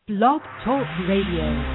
Blog Talk Radio.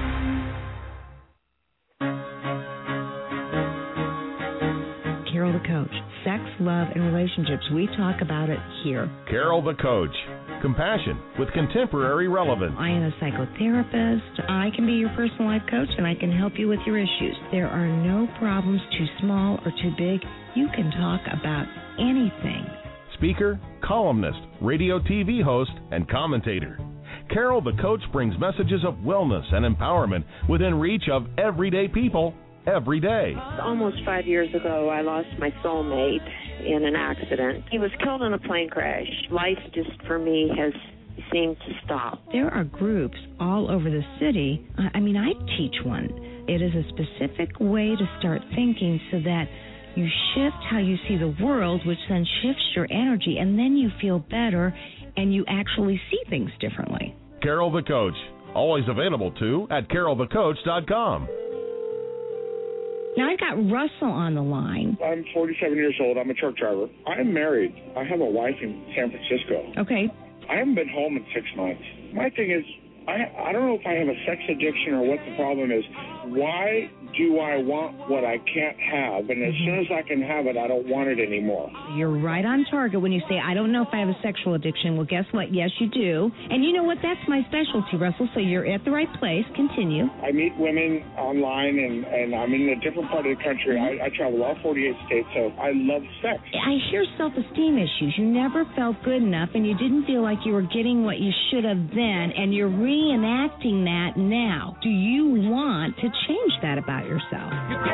Carol the Coach. Sex, love, and relationships. We talk about it here. Carol the Coach. Compassion with contemporary relevance. I am a psychotherapist. I can be your personal life coach, and I can help you with your issues. There are no problems too small or too big. You can talk about anything. Speaker, columnist, radio TV host, and commentator. Carol the Coach brings messages of wellness and empowerment within reach of everyday people every day. Almost 5 years ago, I lost my soulmate in an accident. He was killed in a plane crash. Life just, for me, has seemed to stop. There are groups all over the city. I teach one. It is a specific way to start thinking so that you shift how you see the world, which then shifts your energy, and then you feel better and you actually see things differently. Carol the Coach. Always available, too, at carolthecoach.com. Now, I got Russell on the line. I'm 47 years old. I'm a truck driver. I'm married. I have a wife in San Francisco. Okay. I haven't been home in 6 months. My thing is, I don't know if I have a sex addiction or what the problem is. Why do I want what I can't have? And as soon as I can have it, I don't want it anymore. You're right on target when you say, I don't know if I have a sexual addiction. Well, guess what? Yes, you do. And you know what? That's my specialty, Russell, so you're at the right place. Continue. I meet women online, and I'm in a different part of the country. I travel all 48 states, so I love sex. I hear self-esteem issues. You never felt good enough, and you didn't feel like you were getting what you should have then, and you're reenacting that now. Do you want to change that about yourself?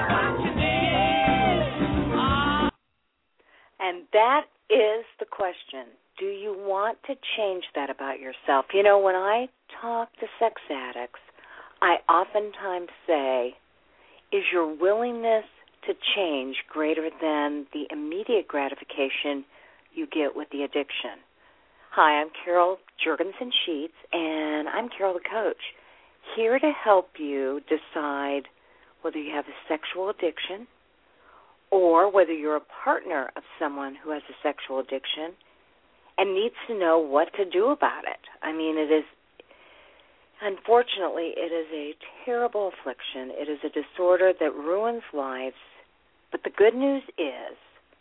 And that is the question. Do you want to change that about yourself? You know, when I talk to sex addicts, I oftentimes say, is your willingness to change greater than the immediate gratification you get with the addiction? Hi, I'm Carol Jurgensen Sheets, and I'm Carol the Coach, here to help you decide whether you have a sexual addiction or whether you're a partner of someone who has a sexual addiction and needs to know what to do about it. I mean, unfortunately, it is a terrible affliction. It is a disorder that ruins lives. But the good news is,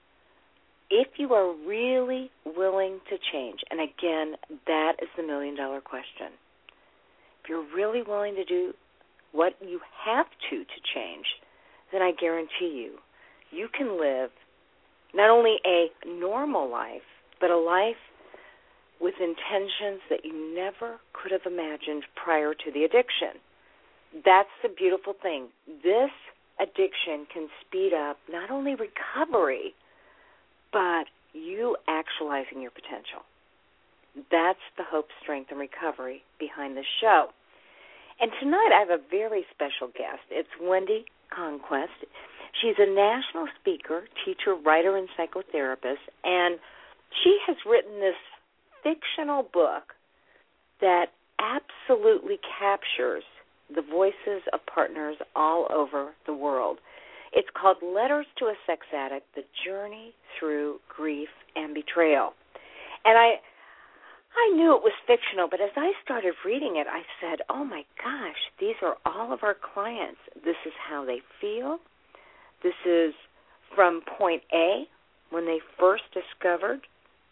if you are really willing to change, and again, that is the million-dollar question. If you're really willing to do what you have to change, then I guarantee you, you can live not only a normal life, but a life with intentions that you never could have imagined prior to the addiction. That's the beautiful thing. This addiction can speed up not only recovery, but you actualizing your potential. That's the hope, strength, and recovery behind the show. And tonight I have a very special guest. It's Wendy Conquest. She's a national speaker, teacher, writer, and psychotherapist, and she has written this fictional book that absolutely captures the voices of partners all over the world. It's called Letters to a Sex Addict, The Journey Through Grief and Betrayal. And I knew it was fictional, but as I started reading it, I said, oh, my gosh, these are all of our clients. This is how they feel. This is from point A, when they first discovered,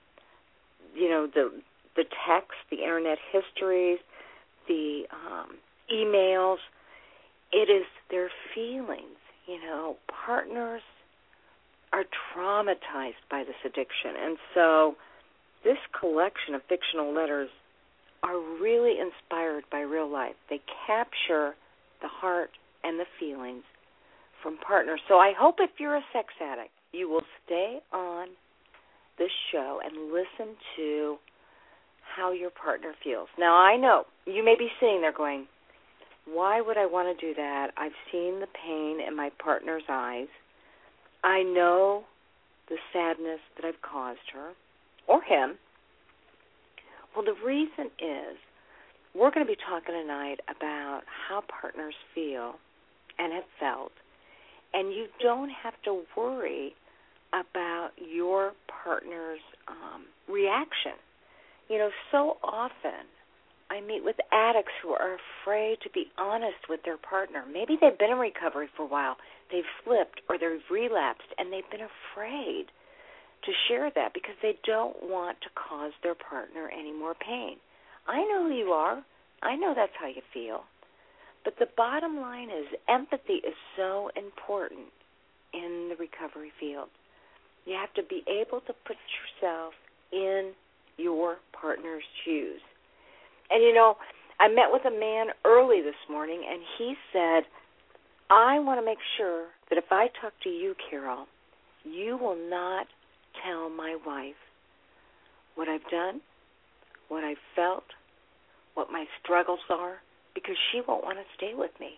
the text, the Internet histories, the emails. It is their feelings. Partners are traumatized by this addiction. And so this collection of fictional letters are really inspired by real life. They capture the heart and the feelings from partners. So I hope if you're a sex addict, you will stay on this show and listen to how your partner feels. Now, I know you may be sitting there going, why would I want to do that? I've seen the pain in my partner's eyes. I know the sadness that I've caused her or him. Well, the reason is we're going to be talking tonight about how partners feel and have felt, and you don't have to worry about your partner's reaction. So often I meet with addicts who are afraid to be honest with their partner. Maybe they've been in recovery for a while, they've slipped, or they've relapsed, and they've been afraid to share that because they don't want to cause their partner any more pain. I know who you are. I know that's how you feel. But the bottom line is empathy is so important in the recovery field. You have to be able to put yourself in your partner's shoes. And, I met with a man early this morning, and he said, I want to make sure that if I talk to you, Carol, you will not tell my wife what I've done, what I've felt, what my struggles are, because she won't want to stay with me.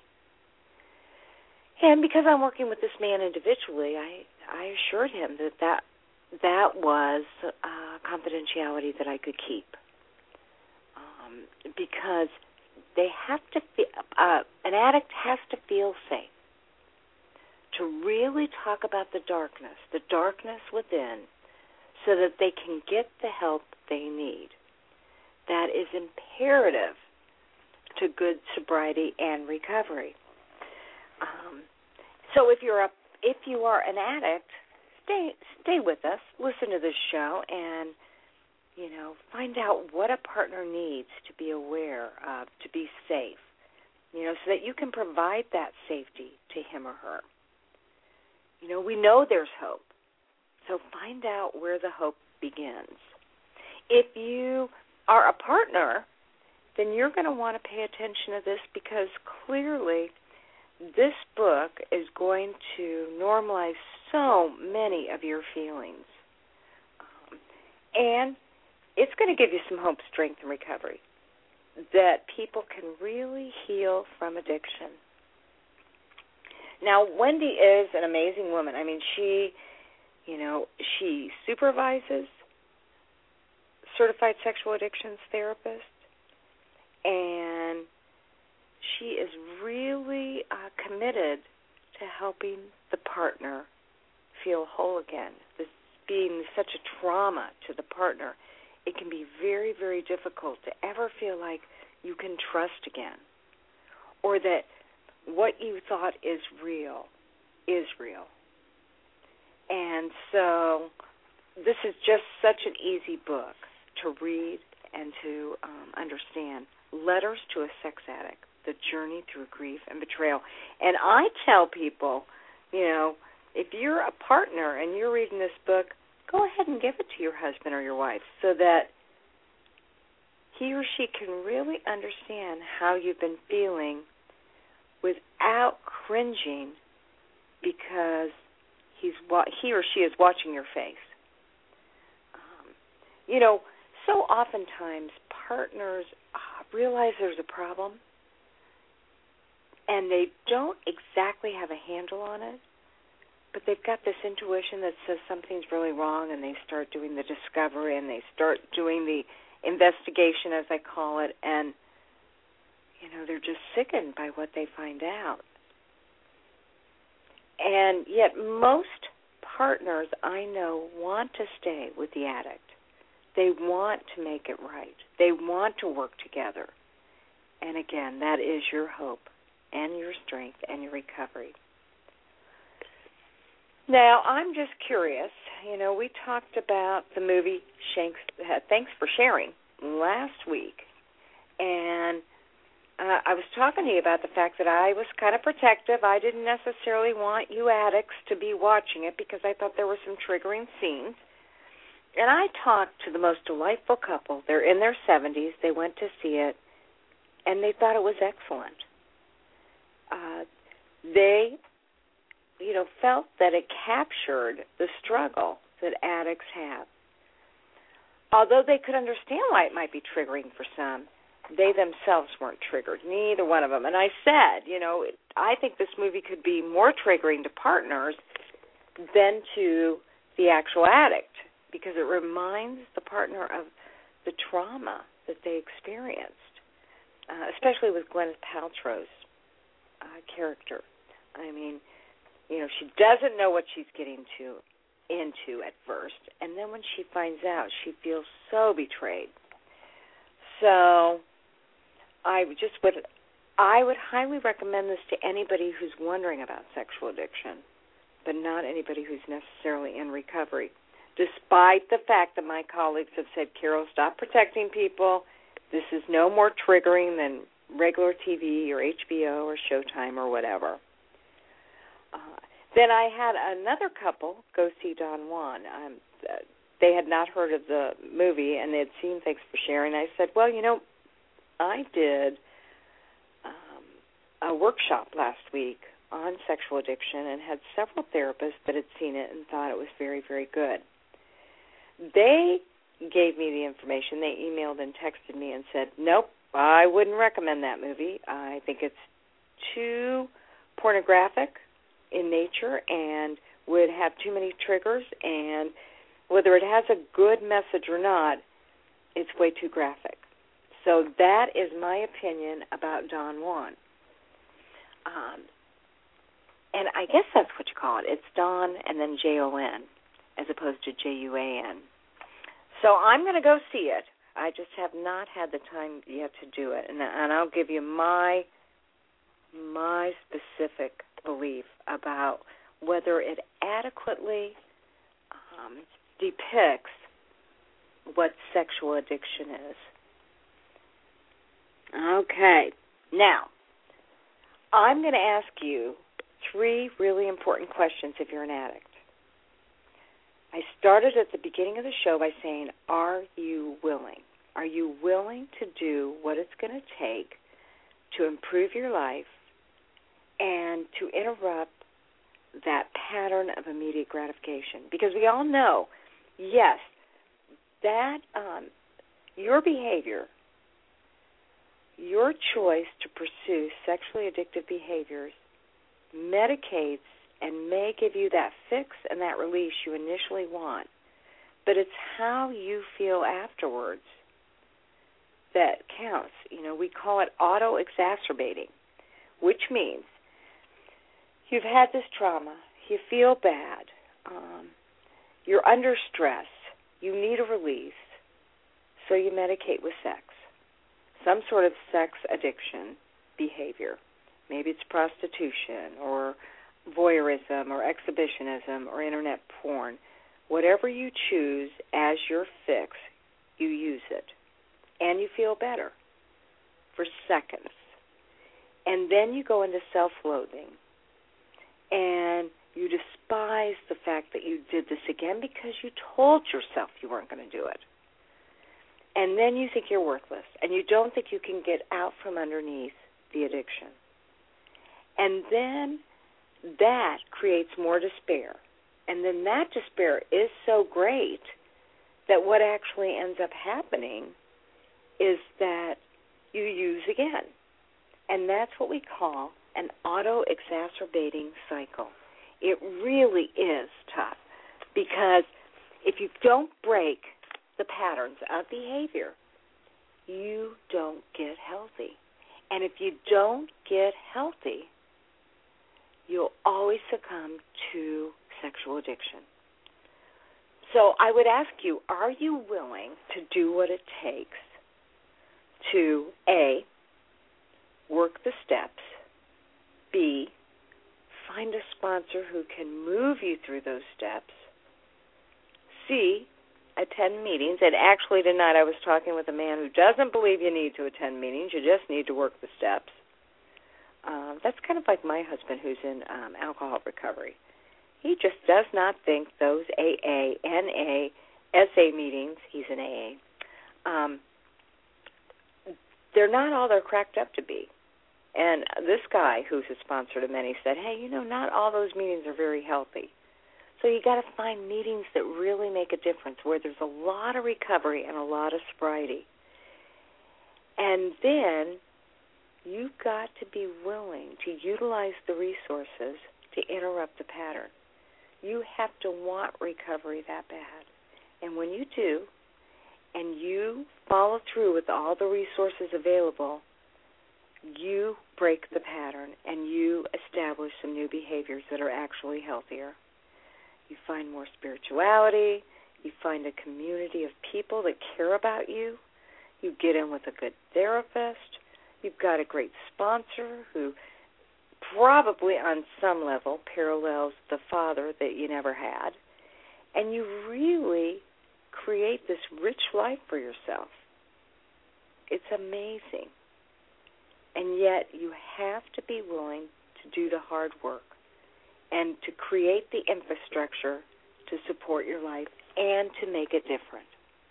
And because I'm working with this man individually, I assured him that was confidentiality that I could keep. Because they have to an addict has to feel safe to really talk about the darkness within, so that they can get the help they need. That is imperative to good sobriety and recovery. So if you are an addict, stay with us, listen to this show, and find out what a partner needs to be aware of, to be safe, so that you can provide that safety to him or her. We know there's hope, so find out where the hope begins. If you are a partner, then you're going to want to pay attention to this, because clearly this book is going to normalize so many of your feelings. And it's going to give you some hope, strength, and recovery, that people can really heal from addiction. Now, Wendy is an amazing woman. I mean, she supervises certified sexual addictions therapists, and she is really committed to helping the partner feel whole again. This being such a trauma to the partner, it can be very, very difficult to ever feel like you can trust again, or that what you thought is real. And so this is just such an easy book to read and to understand. Letters to a Sex Addict, The Journey Through Grief and Betrayal. And I tell people, if you're a partner and you're reading this book, go ahead and give it to your husband or your wife, so that he or she can really understand how you've been feeling without cringing, because he or she is watching your face. So oftentimes partners realize there's a problem, and they don't exactly have a handle on it, but they've got this intuition that says something's really wrong, and they start doing the discovery, and they start doing the investigation, as I call it, and, they're just sickened by what they find out. And yet most partners I know want to stay with the addict. They want to make it right. They want to work together. And again, that is your hope and your strength and your recovery. Now, I'm just curious. We talked about the movie Thanks for Sharing last week. And I was talking to you about the fact that I was kind of protective. I didn't necessarily want you addicts to be watching it, because I thought there were some triggering scenes. And I talked to the most delightful couple. They're in their 70s. They went to see it, and they thought it was excellent. They, felt that it captured the struggle that addicts have. Although they could understand why it might be triggering for some, they themselves weren't triggered, neither one of them. And I said, I think this movie could be more triggering to partners than to the actual addict, because it reminds the partner of the trauma that they experienced, especially with Gwyneth Paltrow's character. I mean, she doesn't know what she's getting into at first, and then when she finds out, she feels so betrayed. So I would highly recommend this to anybody who's wondering about sexual addiction, but not anybody who's necessarily in recovery, despite the fact that my colleagues have said, Carol, stop protecting people. This is no more triggering than regular TV or HBO or Showtime or whatever. Then I had another couple go see Don Juan. They had not heard of the movie, and they had seen Thanks for Sharing. I said, well, I did a workshop last week on sexual addiction and had several therapists that had seen it and thought it was very, very good. They gave me the information. They emailed and texted me and said, nope, I wouldn't recommend that movie. I think it's too pornographic in nature and would have too many triggers, and whether it has a good message or not, it's way too graphic. So that is my opinion about Don Juan. And I guess that's what you call it. It's Don and then Jon as opposed to Juan. So I'm going to go see it. I just have not had the time yet to do it. And I'll give you my specific belief about whether it adequately depicts what sexual addiction is. Okay. Now, I'm going to ask you 3 really important questions if you're an addict. I started at the beginning of the show by saying, are you willing? Are you willing to do what it's going to take to improve your life and to interrupt that pattern of immediate gratification? Because we all know, yes, that your behavior, your choice to pursue sexually addictive behaviors medicates and may give you that fix and that release you initially want. But it's how you feel afterwards that counts. We call it auto-exacerbating, which means you've had this trauma, you feel bad, you're under stress, you need a release, so you medicate with sex, some sort of sex addiction behavior. Maybe it's prostitution or voyeurism or exhibitionism or internet porn. Whatever you choose as your fix, you use it. And you feel better for seconds. And then you go into self-loathing. And you despise the fact that you did this again because you told yourself you weren't going to do it. And then you think you're worthless. And you don't think you can get out from underneath the addiction. And then that creates more despair. And then that despair is so great that what actually ends up happening is that you use again. And that's what we call an auto-exacerbating cycle. It really is tough because if you don't break the patterns of behavior, you don't get healthy. And if you don't get healthy, you'll always succumb to sexual addiction. So I would ask you, are you willing to do what it takes to, A, work the steps, B, find a sponsor who can move you through those steps, C, attend meetings. And actually tonight I was talking with a man who doesn't believe you need to attend meetings, you just need to work the steps. That's kind of like my husband who's in alcohol recovery. He just does not think those AA, NA, SA meetings, he's in AA, they're not all they're cracked up to be. And this guy who's a sponsor to many said, hey, not all those meetings are very healthy. So you got to find meetings that really make a difference, where there's a lot of recovery and a lot of sobriety. And then you've got to be willing to utilize the resources to interrupt the pattern. You have to want recovery that bad. And when you do, and you follow through with all the resources available, you break the pattern and you establish some new behaviors that are actually healthier. You find more spirituality. You find a community of people that care about you. You get in with a good therapist. You've got a great sponsor who probably on some level parallels the father that you never had. And you really create this rich life for yourself. It's amazing. And yet you have to be willing to do the hard work and to create the infrastructure to support your life and to make it different.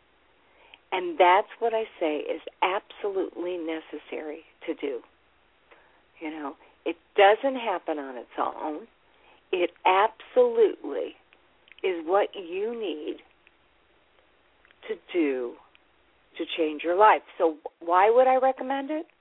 And that's what I say is absolutely necessary to do. You know, it doesn't happen on its own. It absolutely is what you need to do to change your life. So why would I recommend it?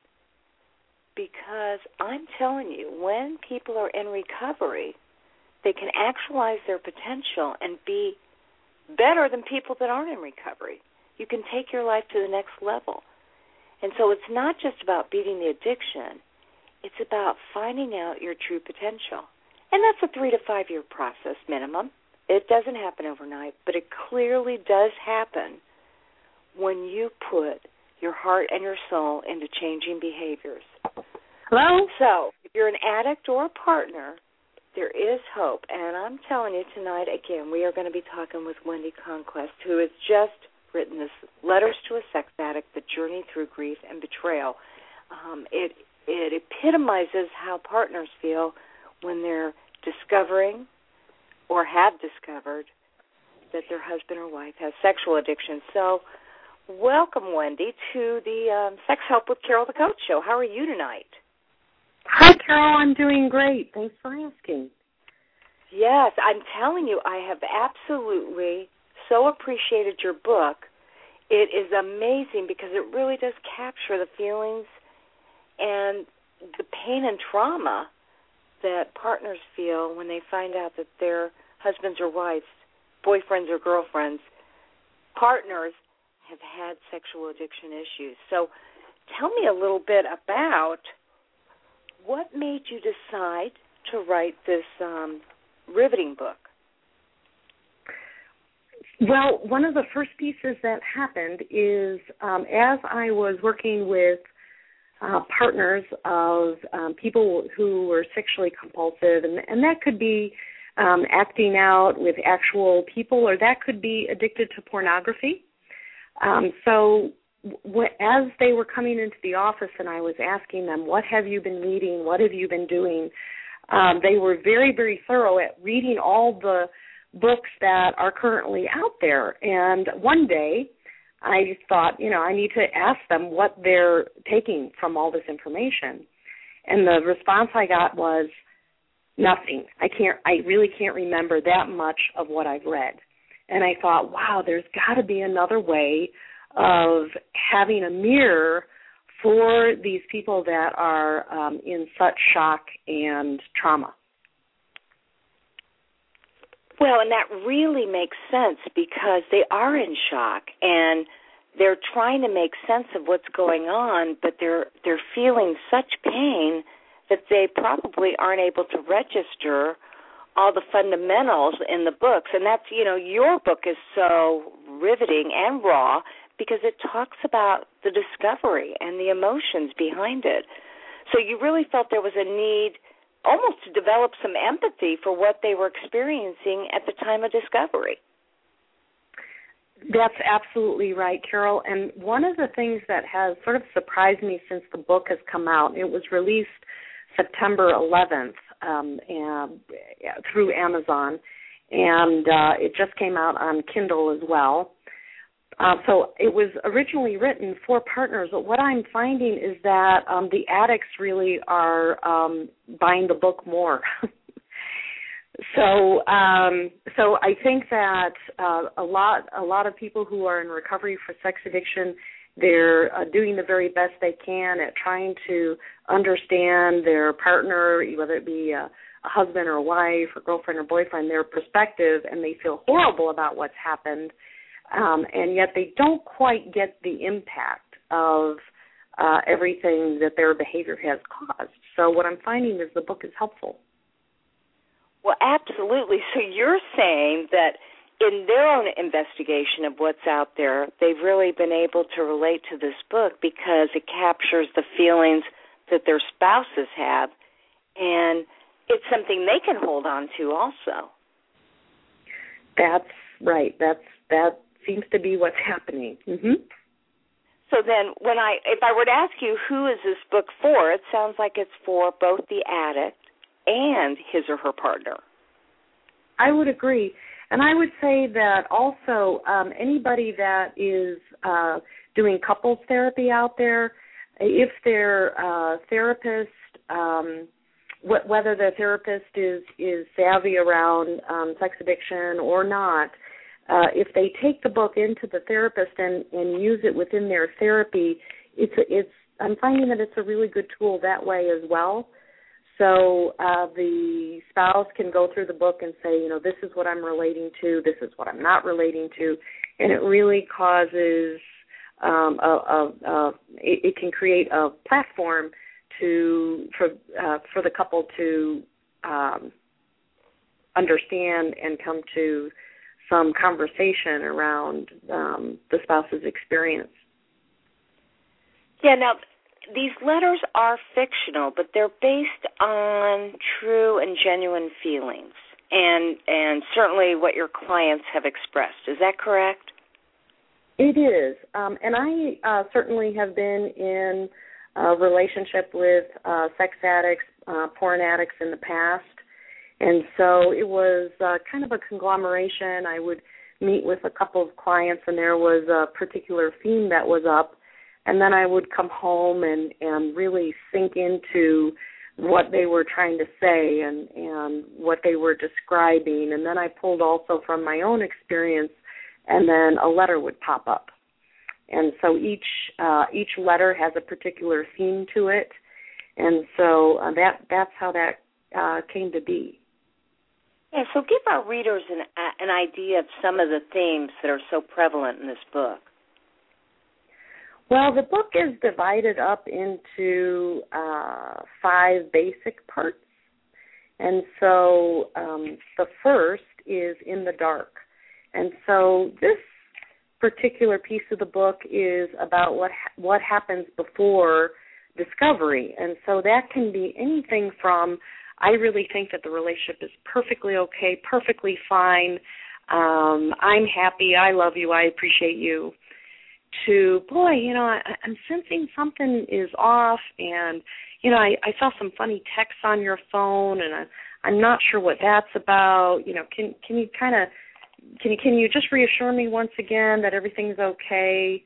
Because I'm telling you, when people are in recovery, they can actualize their potential and be better than people that aren't in recovery. You can take your life to the next level. And so it's not just about beating the addiction. It's about finding out your true potential. And that's a 3 to 5 year process minimum. It doesn't happen overnight, but it clearly does happen when you put your heart and your soul into changing behaviors. Hello? So if you're an addict or a partner, there is hope. And I'm telling you tonight, again, we are going to be talking with Wendy Conquest, who has just written this Letters to a Sex Addict, The Journey Through Grief and Betrayal. It epitomizes how partners feel when they're discovering or have discovered that their husband or wife has sexual addiction. So welcome, Wendy, to the Sex Help with Carol the Coach show. How are you tonight? Hi, Carol. I'm doing great. Thanks for asking. Yes, I'm telling you, I have absolutely so appreciated your book. It is amazing because it really does capture the feelings and the pain and trauma that partners feel when they find out that their husbands or wives, boyfriends or girlfriends, partners have had sexual addiction issues. So tell me a little bit about what made you decide to write this riveting book. Well, one of the first pieces that happened is as I was working with partners of people who were sexually compulsive, and that could be acting out with actual people, or that could be addicted to pornography. So as they were coming into the office and I was asking them, what have you been reading, what have you been doing, they were very, very thorough at reading all the books that are currently out there. And one day I thought, I need to ask them what they're taking from all this information. And the response I got was nothing. I really can't remember that much of what I've read. And I thought, wow, there's got to be another way of having a mirror for these people that are in such shock and trauma. Well, and that really makes sense because they are in shock and they're trying to make sense of what's going on, but they're feeling such pain that they probably aren't able to register all the fundamentals in the books. And that's, your book is so riveting and raw because it talks about the discovery and the emotions behind it. So you really felt there was a need almost to develop some empathy for what they were experiencing at the time of discovery. That's absolutely right, Carol. And one of the things that has sort of surprised me since the book has come out, it was released September 11th through Amazon, and it just came out on Kindle as well. So it was originally written for partners, but what I'm finding is that the addicts really are buying the book more. So I think that a lot of people who are in recovery for sex addiction, they're doing the very best they can at trying to understand their partner, whether it be a husband or a wife or girlfriend or boyfriend, their perspective, and they feel horrible about what's happened. And yet they don't quite get the impact of everything that their behavior has caused. So what I'm finding is the book is helpful. Well, absolutely. So you're saying that in their own investigation of what's out there, they've really been able to relate to this book because it captures the feelings that their spouses have, and it's something they can hold on to also. That's right. That seems to be what's happening. Mm-hmm. So then if I were to ask you who is this book for, it sounds like it's for both the addict and his or her partner. I would agree. And I would say that also anybody that is doing couples therapy out there, if their therapist, whether the therapist is savvy around sex addiction or not, if they take the book into the therapist and use it within their therapy, I'm finding that it's a really good tool that way as well. So the spouse can go through the book and say, this is what I'm relating to, this is what I'm not relating to, and it really causes it can create a platform for the couple to understand and come to some conversation around the spouse's experience. Yeah, now, these letters are fictional, but they're based on true and genuine feelings and certainly what your clients have expressed. Is that correct? It is. And I certainly have been in a relationship with sex addicts, porn addicts in the past. And so it was kind of a conglomeration. I would meet with a couple of clients, and there was a particular theme that was up. And then I would come home and really sink into what they were trying to say and what they were describing. And then I pulled also from my own experience, and then a letter would pop up. And so each letter has a particular theme to it. And so that's how that came to be. Yeah, so give our readers an idea of some of the themes that are so prevalent in this book. Well, the book is divided up into 5 basic parts. And so the first is In the Dark. And so this particular piece of the book is about what happens before discovery. And so that can be anything from, I really think that the relationship is perfectly okay, perfectly fine, I'm happy, I love you, I appreciate you, to, boy, I'm sensing something is off, and, I saw some funny texts on your phone, and I'm not sure what that's about. Can you just reassure me once again that everything's okay?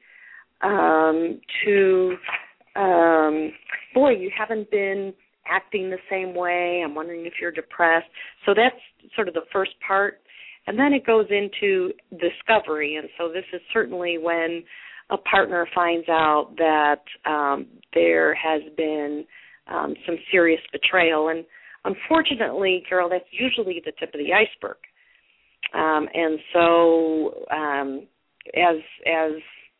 Boy, you haven't been acting the same way. I'm wondering if you're depressed. So that's sort of the first part. And then it goes into discovery. And so this is certainly when a partner finds out that there has been some serious betrayal. And unfortunately, Carol, that's usually the tip of the iceberg. And so as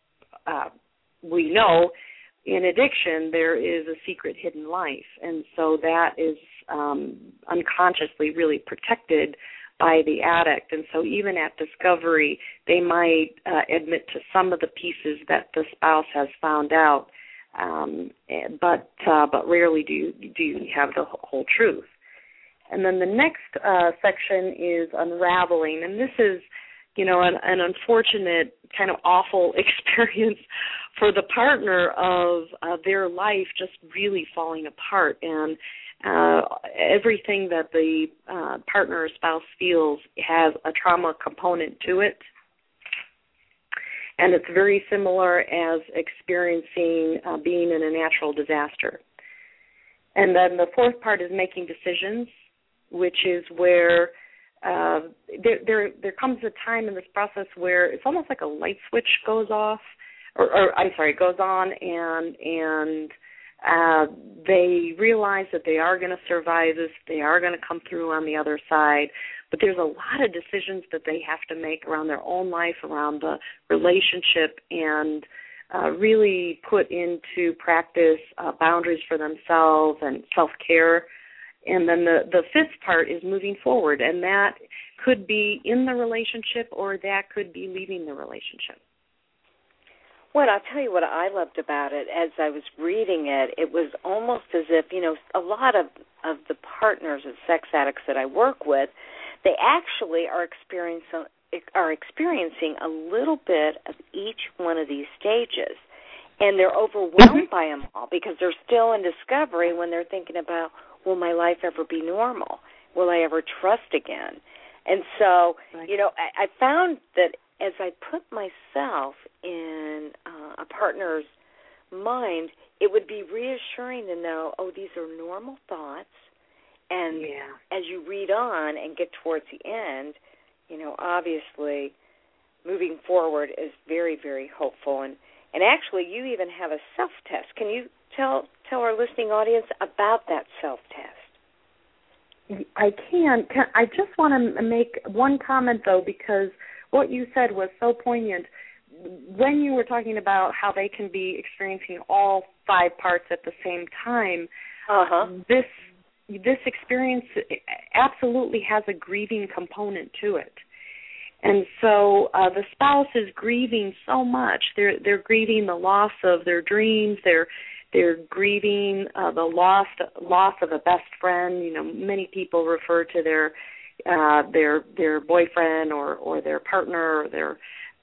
we know, in addiction, there is a secret hidden life. And so that is unconsciously really protected by the addict. And so even at discovery, they might admit to some of the pieces that the spouse has found out, but rarely do you have the whole truth. And then the next section is unraveling, and this is, an unfortunate kind of awful experience for the partner of their life just really falling apart, and everything that the partner or spouse feels has a trauma component to it. And it's very similar as experiencing being in a natural disaster. And then the fourth part is making decisions, which is where there comes a time in this process where it's almost like a light switch goes off, goes on, and they realize that they are going to survive this, they are going to come through on the other side, but there's a lot of decisions that they have to make around their own life, around the relationship, and really put into practice boundaries for themselves and self-care. And then the fifth part is moving forward, and that could be in the relationship, or that could be leaving the relationship. Well, I'll tell you what I loved about it. As I was reading it, it was almost as if, a lot of the partners of sex addicts that I work with, they actually are experiencing a little bit of each one of these stages. And they're overwhelmed by them all because they're still in discovery when they're thinking about, will my life ever be normal? Will I ever trust again? And so, I found that as I put myself in a partner's mind, it would be reassuring to know, these are normal thoughts. And as you read on and get towards the end, obviously moving forward is very, very hopeful. And actually, you even have a self-test. Can you tell our listening audience about that self-test? I can. I just want to make one comment, though, because what you said was so poignant. When you were talking about how they can be experiencing all 5 parts at the same time, this experience absolutely has a grieving component to it. And so the spouse is grieving so much. They're grieving the loss of their dreams. They're grieving the loss of a best friend. Many people refer to their boyfriend or their partner or their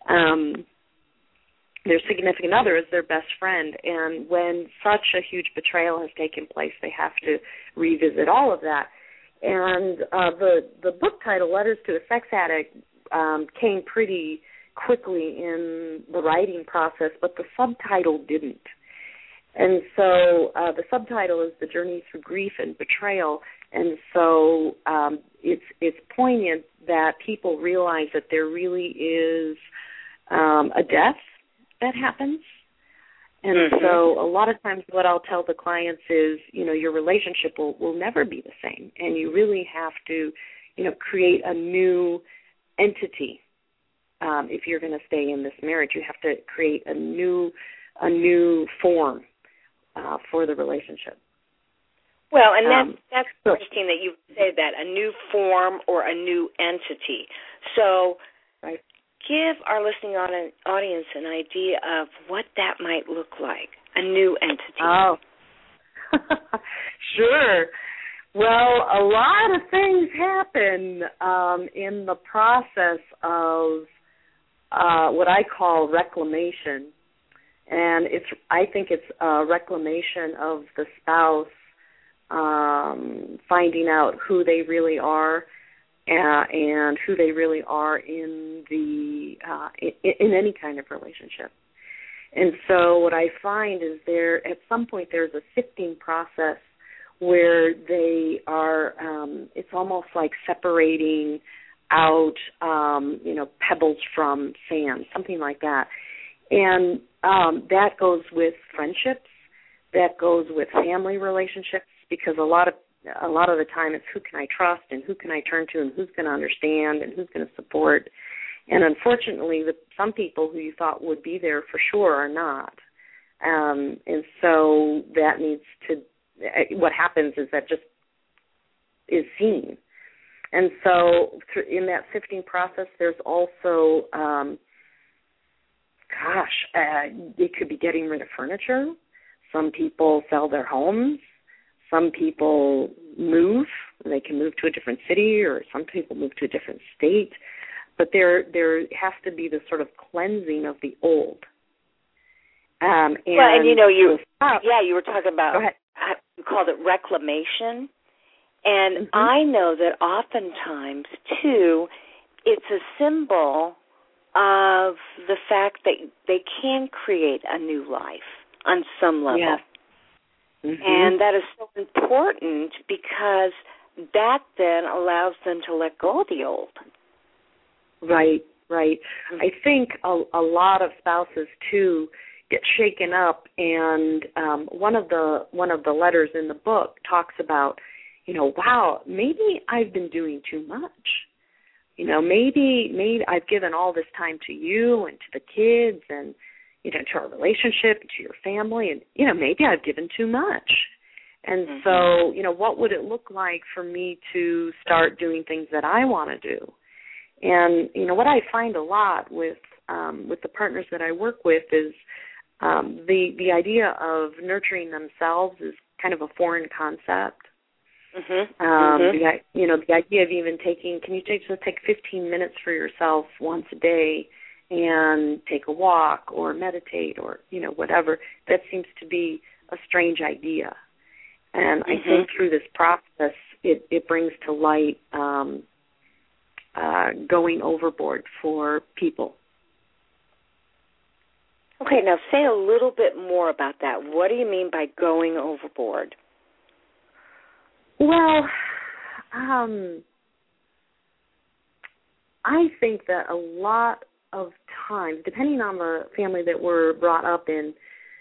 significant other as their best friend. And when such a huge betrayal has taken place, they have to revisit all of that. And the book title, Letters to a Sex Addict, came pretty quickly in the writing process, but the subtitle didn't. And so the subtitle is The Journey Through Grief and Betrayal. And so it's poignant that people realize that there really is a death that happens. And so a lot of times what I'll tell the clients is, your relationship will never be the same. And you really have to, create a new entity. If you're going to stay in this marriage, you have to create a new form for the relationship. Well, and that's interesting that you say that, a new form or a new entity. So give our listening audience an idea of what that might look like, a new entity. Oh, sure. Well, a lot of things happen in the process of what I call reclamation. And I think it's a reclamation of the spouse finding out who they really are and who they really are in in any kind of relationship. And so what I find is at some point there's a sifting process where they are, it's almost like separating out, pebbles from sand, something like that. And that goes with friendships, that goes with family relationships, because a lot of the time it's who can I trust and who can I turn to and who's going to understand and who's going to support. And unfortunately, some people who you thought would be there for sure are not. And so that needs to, what happens is that just is seen. And so in that sifting process, there's also, it could be getting rid of furniture. Some people sell their homes. Some people move. They can move to a different city, or some people move to a different state. But there has to be this sort of cleansing of the old. You were talking about, you called it reclamation. And I know that oftentimes, too, it's a symbol of the fact that they can create a new life on some level. Yeah. And that is so important because that then allows them to let go of the old. Right. I think a lot of spouses, too, get shaken up, and one of the letters in the book talks about, wow, maybe I've been doing too much. Maybe I've given all this time to you and to the kids and, to our relationship, to your family, and, maybe I've given too much. And so, what would it look like for me to start doing things that I want to do? And what I find a lot with the partners that I work with is the idea of nurturing themselves is kind of a foreign concept. The idea of even can you just take 15 minutes for yourself once a day and take a walk or meditate or, whatever, that seems to be a strange idea. And I think through this process, it brings to light going overboard for people. Okay, now say a little bit more about that. What do you mean by going overboard? Well, I think that a lot of times, depending on the family that we're brought up in,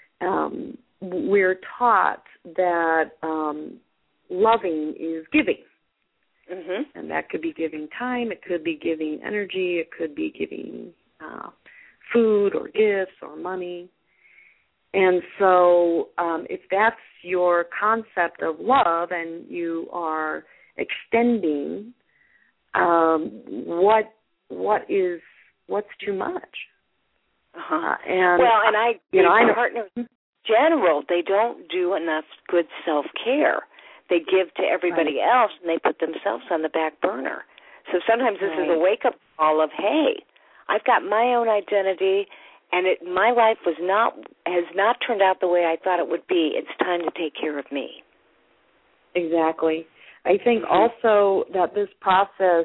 we're taught that loving is giving. And that could be giving time, it could be giving energy, it could be giving food or gifts or money. And so if that's your concept of love and you are extending, what's too much? And I partners in general, they don't do enough good self-care. They give to everybody else, and they put themselves on the back burner. So sometimes this is a wake-up call of, hey, I've got my own identity, and my life has not turned out the way I thought it would be. It's time to take care of me. Exactly. I think also that this process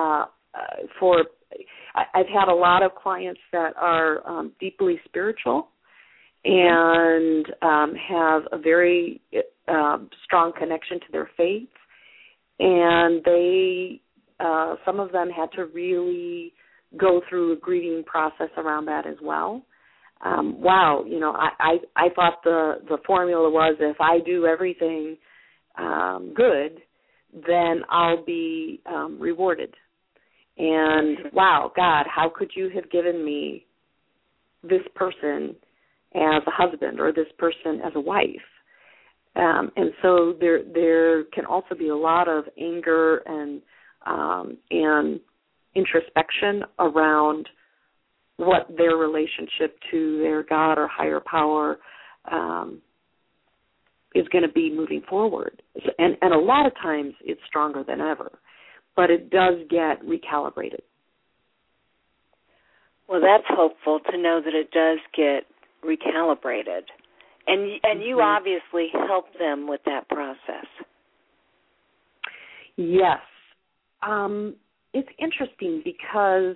I've had a lot of clients that are deeply spiritual and have a very strong connection to their faith, and they some of them had to really go through a grieving process around that as well. I thought the formula was if I do everything good, then I'll be rewarded. And wow, God, how could you have given me this person as a husband or this person as a wife? And so there can also be a lot of anger and introspection around what their relationship to their God or higher power is going to be moving forward. And a lot of times it's stronger than ever, but it does get recalibrated. Well, that's hopeful to know that it does get recalibrated. And you obviously help them with that process. Yes. It's interesting because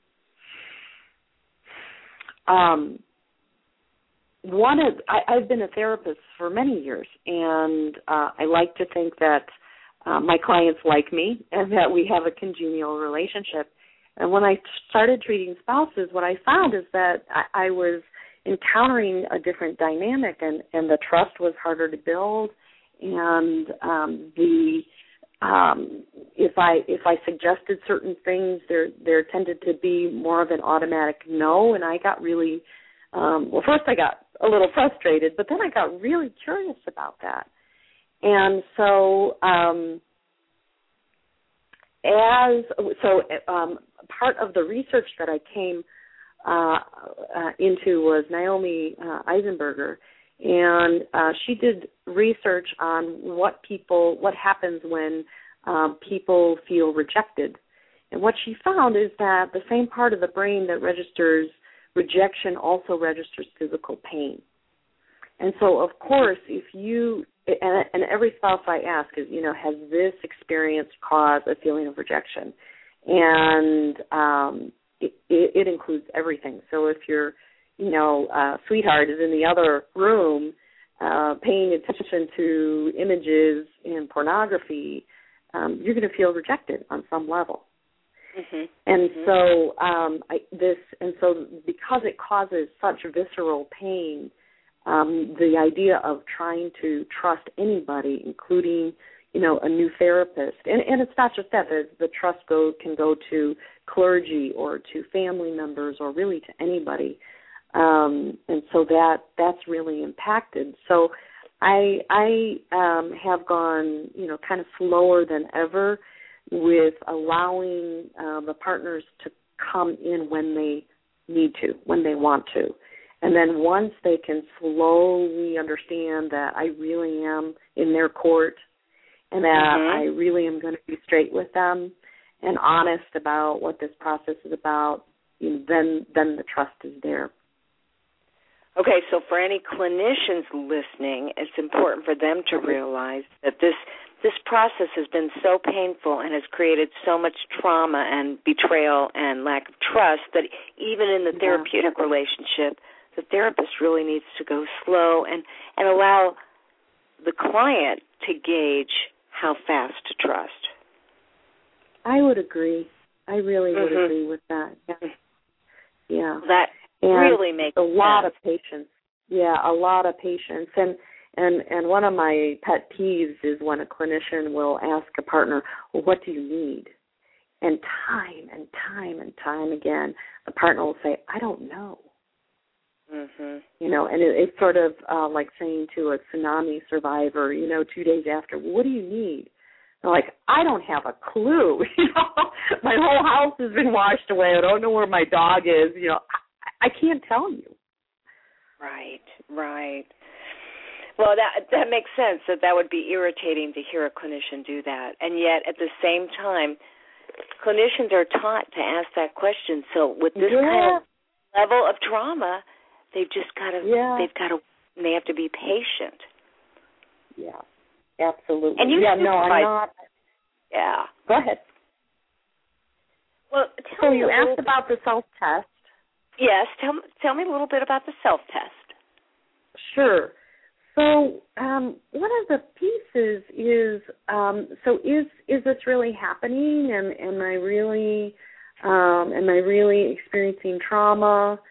I've been a therapist for many years, and I like to think that my clients like me and that we have a congenial relationship. And when I started treating spouses, what I found is that I was encountering a different dynamic, and the trust was harder to build, and if I suggested certain things, there tended to be more of an automatic no, and I got really first I got a little frustrated, but then I got really curious about that. And so part of the research that I came into was Naomi Eisenberger, and she did research on what happens when people feel rejected. And what she found is that the same part of the brain that registers rejection also registers physical pain. And so, of course, if you, and every spouse I ask is, has this experience caused a feeling of rejection? And it includes everything. So if your, sweetheart is in the other room paying attention to images in pornography, you're going to feel rejected on some level. And so because it causes such visceral pain, the idea of trying to trust anybody, including, a new therapist, and it's not just that, the trust can go to clergy or to family members or really to anybody. And so that's really impacted. So I have gone, kind of slower than ever with allowing the partners to come in when they need to, when they want to. And then once they can slowly understand that I really am in their court and that I really am going to be straight with them and honest about what this process is about, then the trust is there. Okay, so for any clinicians listening, it's important for them to realize that this process has been so painful and has created so much trauma and betrayal and lack of trust that even in the therapeutic relationship, the therapist really needs to go slow and allow the client to gauge how fast to trust. I would agree. I really would agree with that. Yeah. That really makes a lot of patience. Yeah, a lot of patience. And one of my pet peeves is when a clinician will ask a partner, well, what do you need? And time and time and time again, the partner will say, I don't know. And it's sort of like saying to a tsunami survivor, 2 days after, well, what do you need? They're like, I don't have a clue. My whole house has been washed away. I don't know where my dog is. I can't tell you. Right. Well, that makes sense that would be irritating to hear a clinician do that. And yet, at the same time, clinicians are taught to ask that question. So with this kind of level of trauma, they've just got to, they have to be patient. Yeah, absolutely. And you I'm not. Yeah. Go ahead. Well, so you asked about the self-test. Yes, tell me a little bit about the self-test. Sure. So one of the pieces is, is this really happening? And am I really experiencing trauma?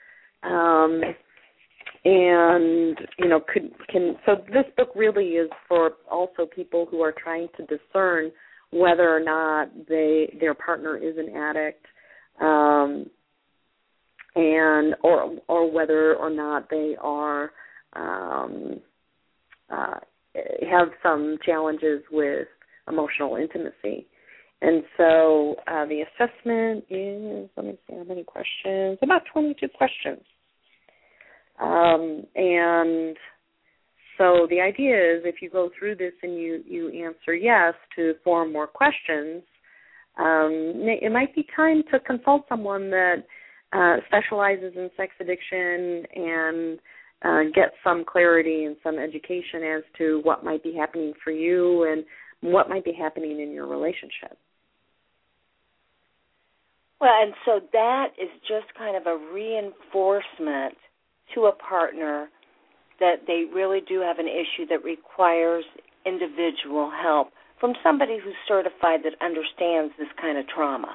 So this book really is for also people who are trying to discern whether or not their partner is an addict, or whether or not they are have some challenges with emotional intimacy. And so the assessment is, let me see how many questions, about 22 questions. And so the idea is if you go through this and you answer yes to 4 more questions, it might be time to consult someone that specializes in sex addiction and get some clarity and some education as to what might be happening for you and what might be happening in your relationship. Well, and so that is just kind of a reinforcement to a partner that they really do have an issue that requires individual help from somebody who's certified that understands this kind of trauma.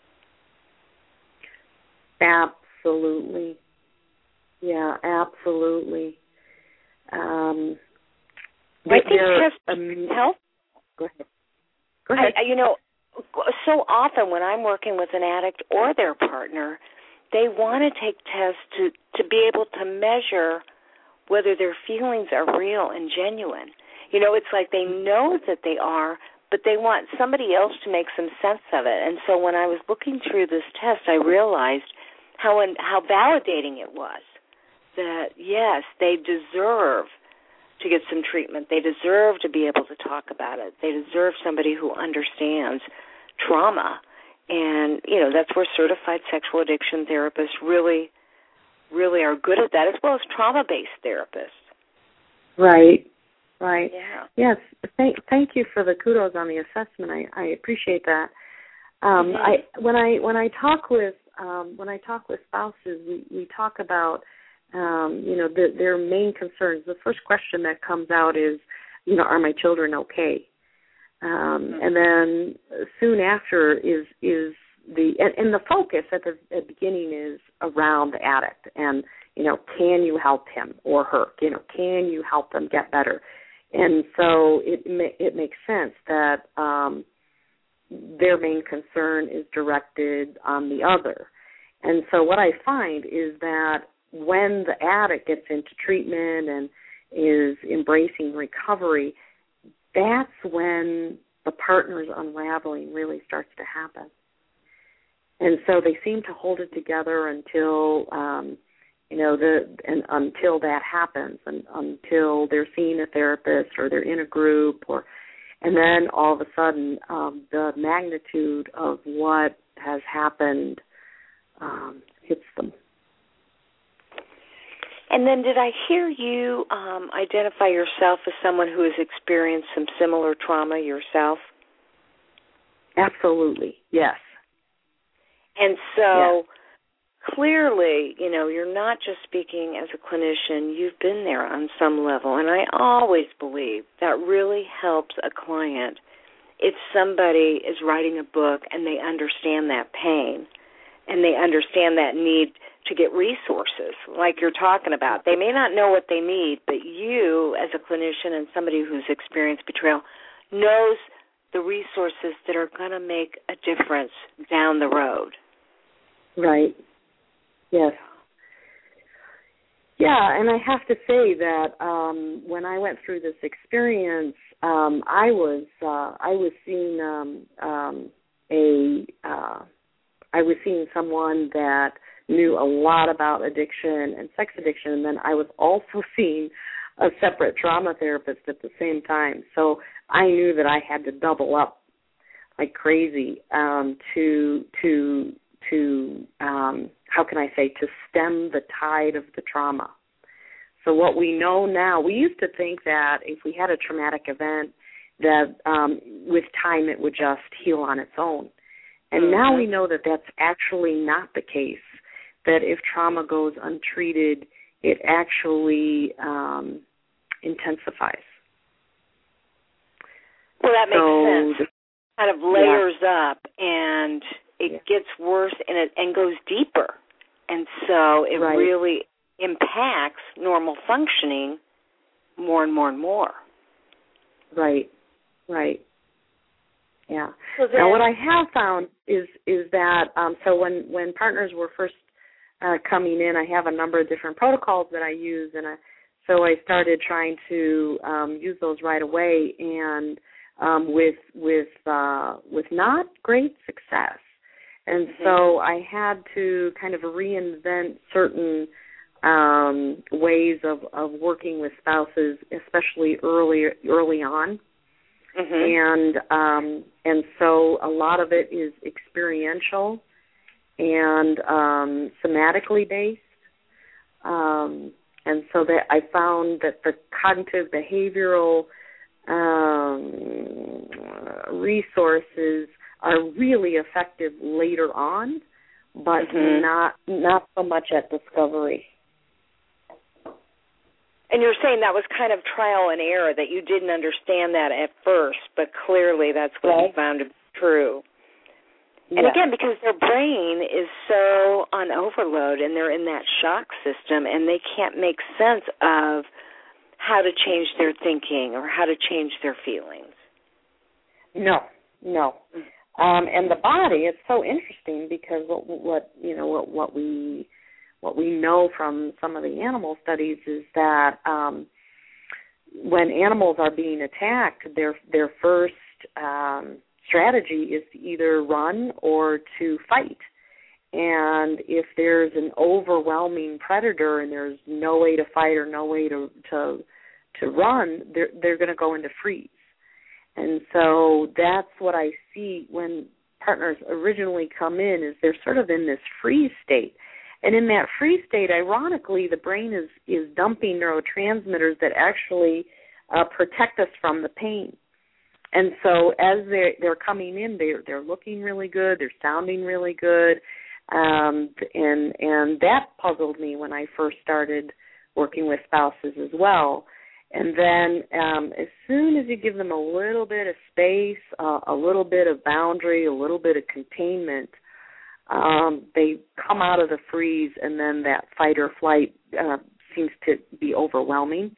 Absolutely. Yeah, absolutely. I think tests help. Go ahead. So often when I'm working with an addict or their partner, they want to take tests to be able to measure whether their feelings are real and genuine. It's like they know that they are, but they want somebody else to make some sense of it. And so when I was looking through this test, I realized how validating it was that, yes, they deserve to get some treatment. They deserve to be able to talk about it. They deserve somebody who understands trauma. And, that's where certified sexual addiction therapists really, really are good at that, as well as trauma-based therapists. Right. Yeah. Yes. Thank you for the kudos on the assessment. I appreciate that. When I talk with spouses, we talk about their main concerns. The first question that comes out is, are my children okay? And then soon after is the focus at the beginning is around the addict and, can you help him or her? Can you help them get better? And so it makes sense that their main concern is directed on the other. And so what I find is that when the addict gets into treatment and is embracing recovery, that's when the partner's unraveling really starts to happen. And so they seem to hold it together until, until that happens, and until they're seeing a therapist or they're in a group, and then all of a sudden the magnitude of what has happened hits them. And then did I hear you identify yourself as someone who has experienced some similar trauma yourself? Absolutely, yes. And so clearly, you're not just speaking as a clinician. You've been there on some level. And I always believe that really helps a client if somebody is writing a book and they understand that pain and they understand that need to get resources like you're talking about. They may not know what they need, but you as a clinician and somebody who's experienced betrayal knows the resources that are going to make a difference down the road. Right. Yes. Yeah, and I have to say that when I went through this experience, I was seeing someone that knew a lot about addiction and sex addiction, and then I was also seeing a separate trauma therapist at the same time. So I knew that I had to double up like crazy to stem the tide of the trauma. So what we know now, we used to think that if we had a traumatic event, that with time it would just heal on its own. And now we know that that's actually not the case, that if trauma goes untreated, it actually intensifies. Well, that makes sense. It kind of layers up, and it gets worse and goes deeper. And so it really impacts normal functioning more and more and more. Right. Yeah. So now what I have found is that, so when partners were first coming in, I have a number of different protocols that I use, and so I started trying to use those right away, and with not great success. And so I had to kind of reinvent certain ways of working with spouses, especially early on. And so a lot of it is experiential and somatically based. And so that I found that the cognitive behavioral resources are really effective later on, but not so much at discovery. And you're saying that was kind of trial and error, that you didn't understand that at first, but clearly that's what you found to be true. And again, because their brain is so on overload and they're in that shock system and they can't make sense of how to change their thinking or how to change their feelings. No. And the body, it's so interesting because what we know from some of the animal studies is that when animals are being attacked, their first strategy is to either run or to fight. And if there's an overwhelming predator and there's no way to fight or no way to run, they're going to go into freeze. And so that's what I see when partners originally come in, is they're sort of in this freeze state. And in that freeze state, ironically, the brain is dumping neurotransmitters that actually protect us from the pain. And so as they're coming in, they're looking really good, they're sounding really good, and that puzzled me when I first started working with spouses as well. And then as soon as you give them a little bit of space, a little bit of boundary, a little bit of containment, they come out of the freeze, and then that fight or flight seems to be overwhelming.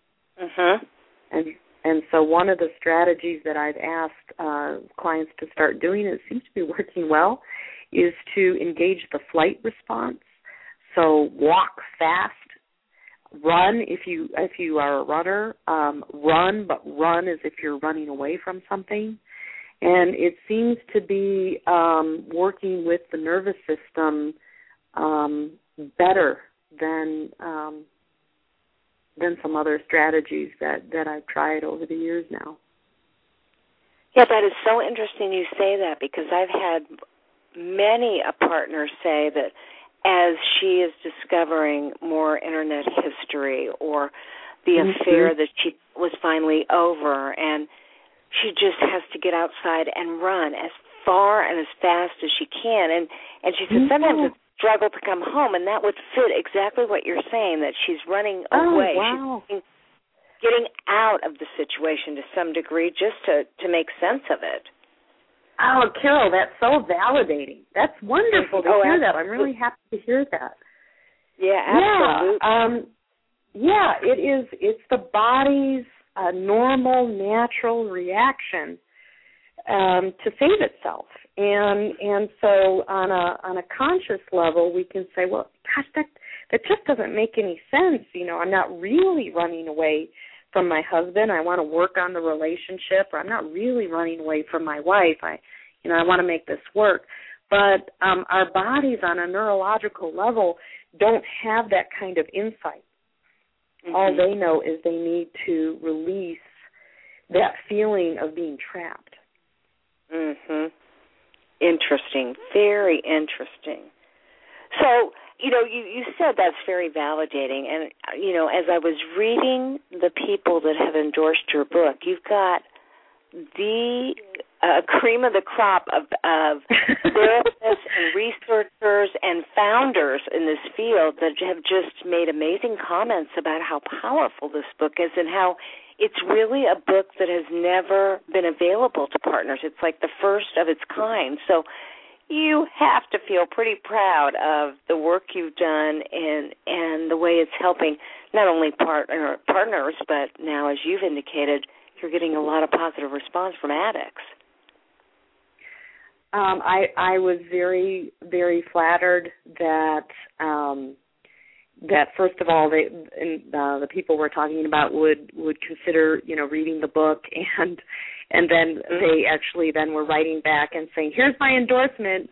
And so one of the strategies that I've asked clients to start doing, it seems to be working well, is to engage the flight response. So walk fast, run if you are a runner, run, but run as if you're running away from something. And it seems to be working with the nervous system better than some other strategies that I've tried over the years now. Yeah, that is so interesting you say that, because I've had many a partner say that as she is discovering more Internet history or the affair that she was finally over, and she just has to get outside and run as far and as fast as she can. And she said sometimes it's a struggle to come home, and that would fit exactly what you're saying, that she's running away. Wow. She's getting out of the situation to some degree just to make sense of it. Oh, Carol, that's so validating. That's wonderful to hear that. I'm really happy to hear that. Yeah, absolutely. Yeah, it is. It's the body's normal, natural reaction to save itself, and so on a conscious level, we can say, well, gosh, that just doesn't make any sense. I'm not really running away from my husband. I want to work on the relationship, or I'm not really running away from my wife. I want to make this work. But our bodies on a neurological level don't have that kind of insight. All they know is they need to release that feeling of being trapped. Interesting. Very interesting. So, you said that's very validating. And, as I was reading the people that have endorsed your book, you've got the cream of the crop of therapists and researchers and founders in this field that have just made amazing comments about how powerful this book is and how it's really a book that has never been available to partners. It's like the first of its kind. So you have to feel pretty proud of the work you've done and the way it's helping not only partners, but now, as you've indicated, you're getting a lot of positive response from addicts. I was very, very flattered that first of all, the people we're talking about would consider reading the book, and then they actually then were writing back and saying, "Here's my endorsement."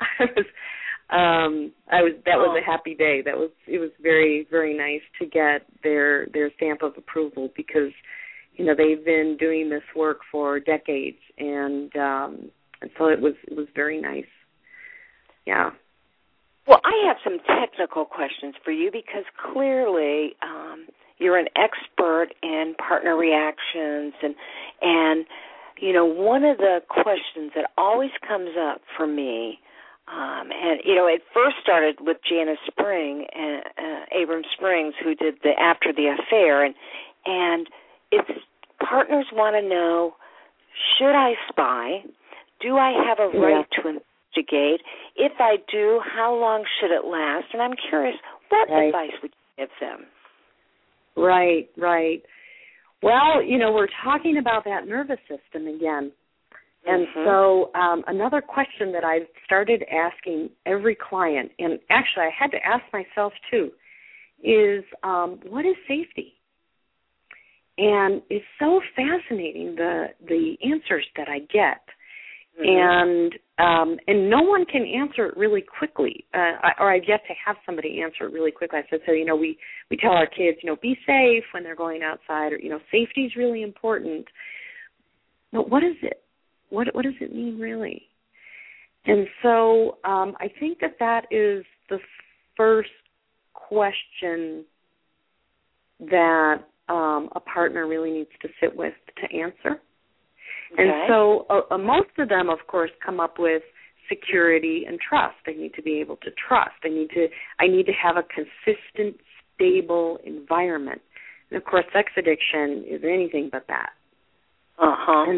That was a happy day. It was very, very nice to get their stamp of approval, because they've been doing this work for decades, and so it was very nice. Yeah. Well, I have some technical questions for you, because clearly you're an expert in partner reactions, and one of the questions that always comes up for me, and it first started with Janice Spring, Abrams Springs, who did the After the Affair, and it's partners want to know, should I spy? Do I have a right to investigate? If I do, how long should it last? And I'm curious, what advice would you give them? Right. Well, we're talking about that nervous system again. And so another question that I've started asking every client, and actually I had to ask myself too, is what is safety? And it's so fascinating, the answers that I get. And no one can answer it really quickly, or I've yet to have somebody answer it really quickly. I said, so, we tell our kids, be safe when they're going outside, or, safety is really important. But what is it? What does it mean really? And so I think that is the first question that a partner really needs to sit with to answer. Okay. And so most of them, of course, come up with security and trust. I need to be able to trust. I need to have a consistent, stable environment. And of course, sex addiction is anything but that. And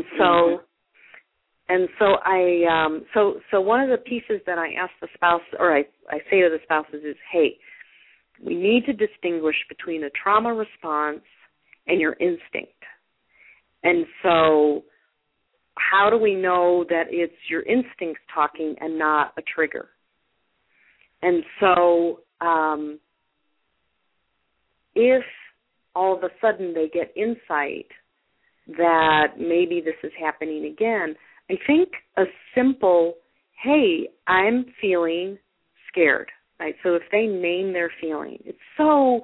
so one of the pieces that I ask the spouse, or I say to the spouses, is, hey, we need to distinguish between a trauma response and your instinct. And so how do we know that it's your instincts talking and not a trigger? And so if all of a sudden they get insight that maybe this is happening again, I think a simple, hey, I'm feeling scared, right? So if they name their feeling, it's so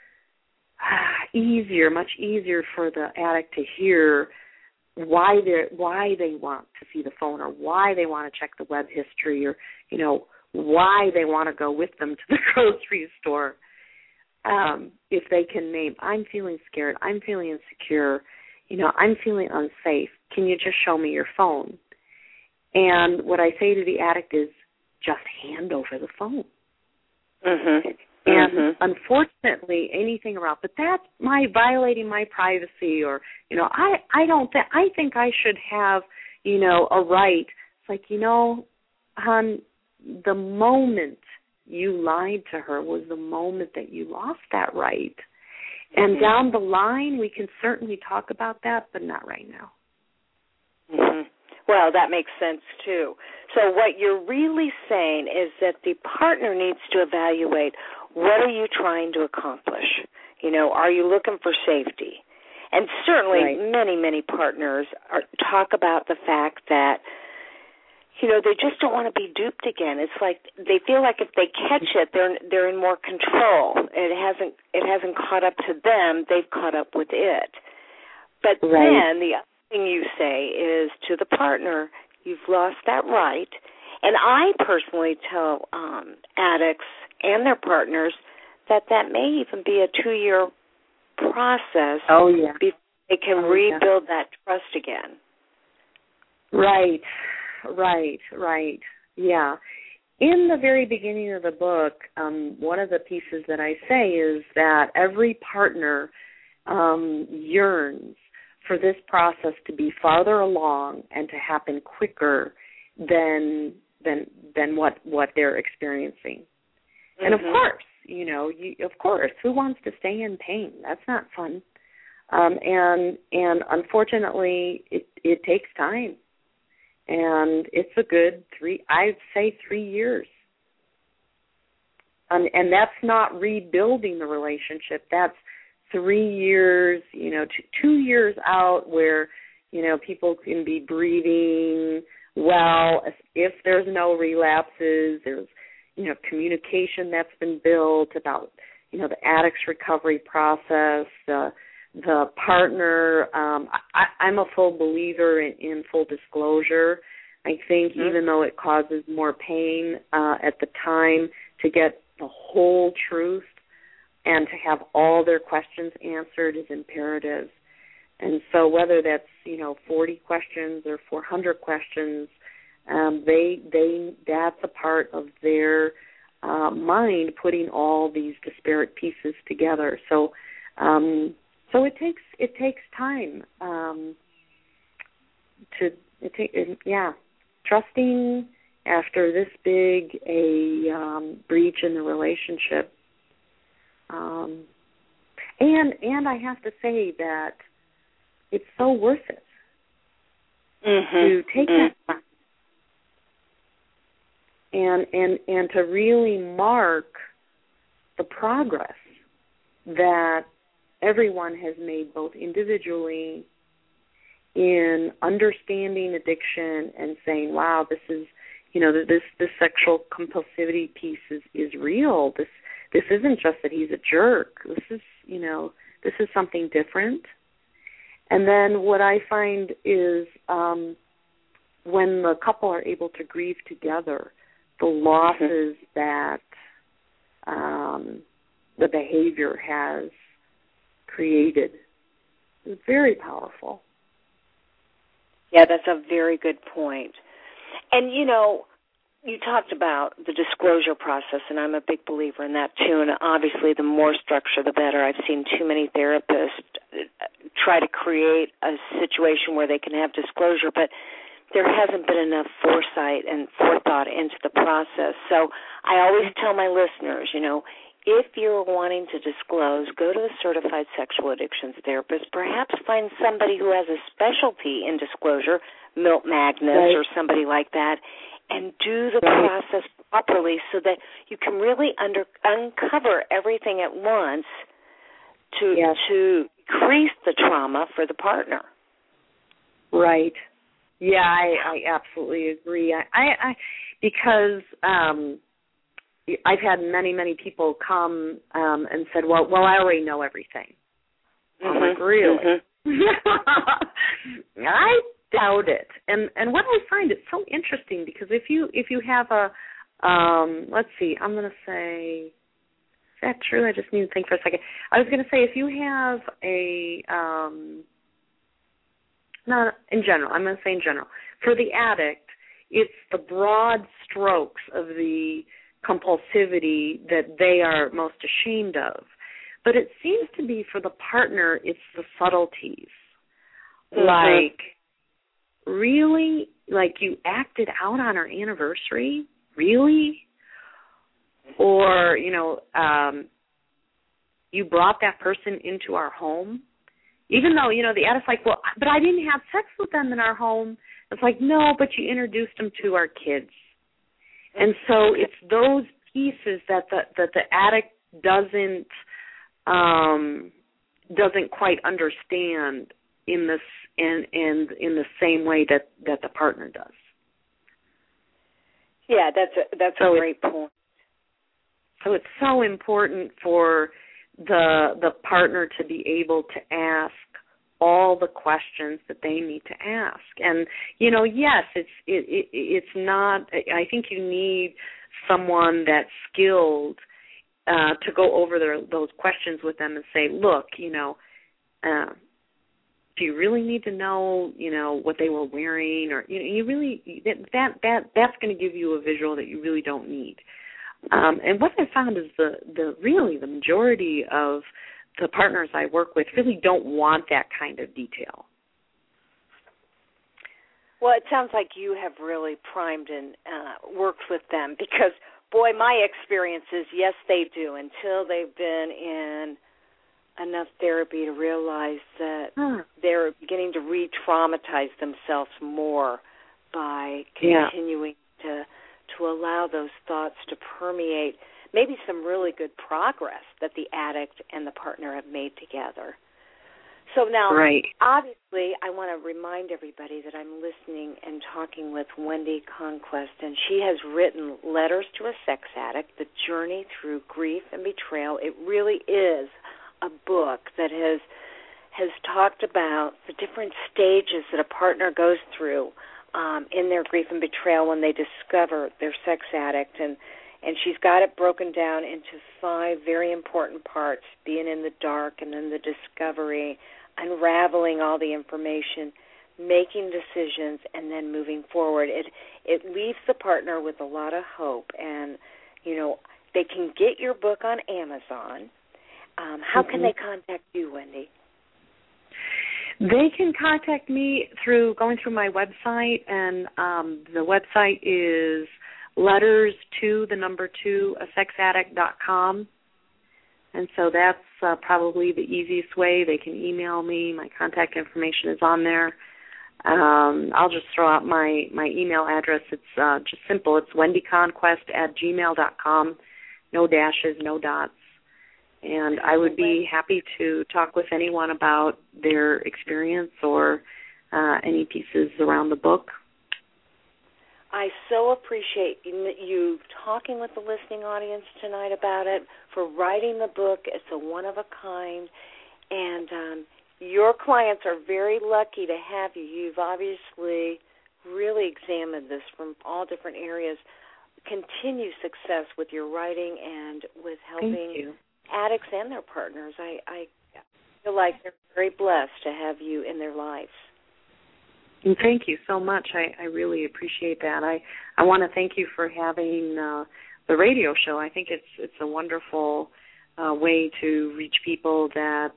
much easier for the addict to hear why they want to see the phone, or why they want to check the web history, or, why they want to go with them to the grocery store. If they can name, I'm feeling scared, I'm feeling insecure, I'm feeling unsafe, can you just show me your phone? And what I say to the addict is, just hand over the phone. Mm-hmm. And unfortunately, anything around, but that's violating my privacy, or, I think I should have, a right. It's like, hon, the moment you lied to her was the moment that you lost that right. And down the line, we can certainly talk about that, but not right now. Mm-hmm. Well, that makes sense, too. So what you're really saying is that the partner needs to evaluate, what are you trying to accomplish? Are you looking for safety? And certainly many, many partners talk about the fact that, they just don't want to be duped again. It's like they feel like if they catch it, they're in more control. It hasn't caught up to them. They've caught up with it. But then the other thing you say is to the partner, you've lost that right. And I personally tell addicts and their partners that may even be a 2-year process before they can rebuild that trust again. Right. Yeah. In the very beginning of the book, one of the pieces that I say is that every partner yearns for this process to be farther along and to happen quicker than what they're experiencing. And of course, who wants to stay in pain? That's not fun. And unfortunately, it takes time. And it's a good 3 years. And that's not rebuilding the relationship. That's 3 years, 2 years out where, people can be breathing well. If there's no relapses, there's, communication that's been built about, the addict's recovery process, the partner. I'm a full believer in full disclosure. I think even though it causes more pain at the time, to get the whole truth and to have all their questions answered is imperative. And so whether that's, 40 questions or 400 questions, that's a part of their mind putting all these disparate pieces together. So it takes time trusting after this big a breach in the relationship. And I have to say that it's so worth it to take that time and to really mark the progress that everyone has made, both individually in understanding addiction and saying, wow, this is, this sexual compulsivity piece is real. This isn't just that he's a jerk. This is something different. And then what I find is when the couple are able to grieve together the losses that the behavior has created, it's very powerful. Yeah, that's a very good point. And, you talked about the disclosure process, and I'm a big believer in that, too. And obviously, the more structure, the better. I've seen too many therapists try to create a situation where they can have disclosure, but there hasn't been enough foresight and forethought into the process. So I always tell my listeners, if you're wanting to disclose, go to a certified sexual addictions therapist. Perhaps find somebody who has a specialty in disclosure, Milt Magnus or somebody like that, and do the process properly so that you can really uncover everything at once to decrease the trauma for the partner. Right. Yeah, I absolutely agree. I because I've had many people come and said, well, I already know everything. I'm like, really? I doubt it. And what I find, it's so interesting because if you have a let's see, I'm going to say, is that true? I just need to think for a second. I was going to say if you have a not in general, I'm going to say in general. For the addict, it's the broad strokes of the compulsivity that they are most ashamed of. But it seems to be for the partner, it's the subtleties. Like, really? Like you acted out on our anniversary? Really? Or, you brought that person into our home? Even though, the addict's like, well, but I didn't have sex with them in our home. It's like, no, but you introduced them to our kids. And so it's those pieces that the addict doesn't quite understand in this in the same way that the partner does. Yeah, that's a great point. So it's so important for the partner to be able to ask all the questions that they need to ask. And yes, it's not. I think you need someone that's skilled to go over those questions with them and say, look, do you really need to know, what they were wearing, or you really that's going to give you a visual that you really don't need. And what I found is the majority of the partners I work with really don't want that kind of detail. Well, it sounds like you have really primed and worked with them because, boy, my experience is, yes, they do, until they've been in enough therapy to realize that they're beginning to re-traumatize themselves more by continuing to allow those thoughts to permeate maybe some really good progress that the addict and the partner have made together. So now, obviously, I want to remind everybody that I'm listening and talking with Wendy Conquest, and she has written Letters to a Sex Addict, The Journey Through Grief and Betrayal. It really is a book that has talked about the different stages that a partner goes through in their grief and betrayal when they discover their sex addict, and she's got it broken down into 5 very important parts: being in the dark, and then the discovery, unraveling all the information, making decisions, and then moving forward. It leaves the partner with a lot of hope, and they can get your book on Amazon. How can they contact you, Wendy? They can contact me through going through my website, and the website is letters2a sexaddict.com. And so that's probably the easiest way. They can email me. My contact information is on there. I'll just throw out my email address. It's just simple. It's wendyconquest@gmail.com. No dashes, no dots. And I would be happy to talk with anyone about their experience or any pieces around the book. I so appreciate you talking with the listening audience tonight about it, for writing the book. It's a one-of-a-kind, and your clients are very lucky to have you. You've obviously really examined this from all different areas. Continue success with your writing and with helping addicts and their partners. I feel like they're very blessed to have you in their lives. And thank you so much. I really appreciate that. I want to thank you for having the radio show. I think it's a wonderful way to reach people that,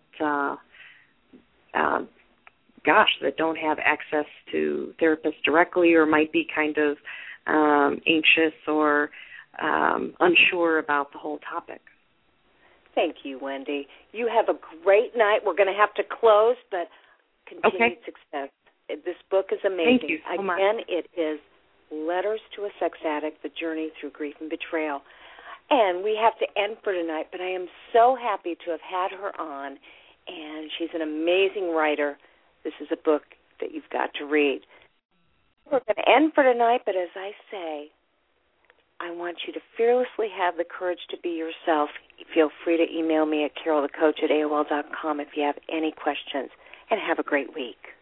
that don't have access to therapists directly, or might be kind of anxious or unsure about the whole topic. Thank you, Wendy. You have a great night. We're going to have to close, but continued success. This book is amazing. Thank you so much. Again, it is Letters to a Sex Addict, The Journey Through Grief and Betrayal. And we have to end for tonight, but I am so happy to have had her on, and she's an amazing writer. This is a book that you've got to read. We're going to end for tonight, but as I say, I want you to fearlessly have the courage to be yourself. Feel free to email me at carolthecoach@aol.com if you have any questions, and have a great week.